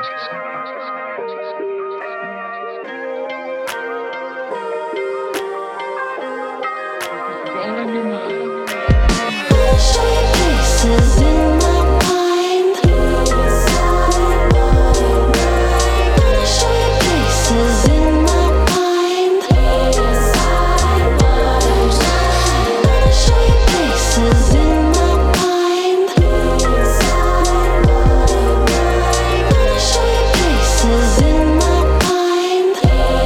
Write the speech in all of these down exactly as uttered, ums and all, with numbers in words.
Places in my mind. Gonna show you places in my mind. Gonna show you places in my mind. Gonna show you places in my mind.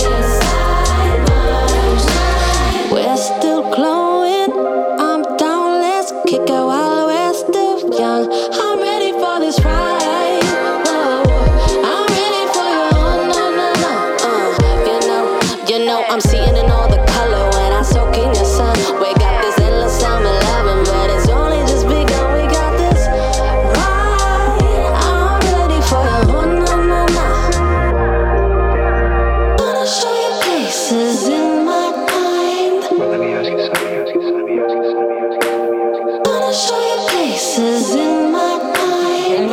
We're still glowing. I'm down, let's kick it while we're still young. I'm ready for this ride. Whoa. I'm ready for you. Oh, no, no, no. Uh, you know, you know, I'm seeing in all the color when I soak in your sun. We got this endless summer loving, but it's only just begun. We got this ride. I'm ready for you. Oh, no, no, no. Gonna show you places in my mind. Well, let me ask you something. Ask you something. Ask you something. Ask you something. Gonna show you places in my mind.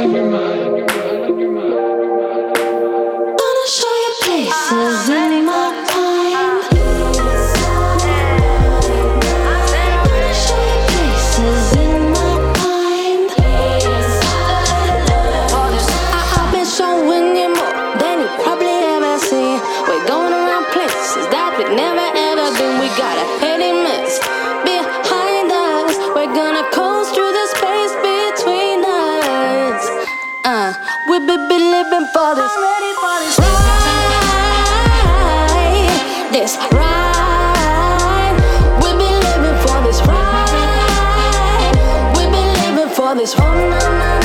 Gonna show you places in my mind. Gonna show you places in my mind. I- I've been showing you more than you probably ever seen. We're going around places that we've never ever been. We got a heady mess behind us. We're gonna coast through the space between us. Uh, we be, be living for this. I'm ready for this ride. This ride. We be living for this ride. We be living for this. Oh, no, no, no.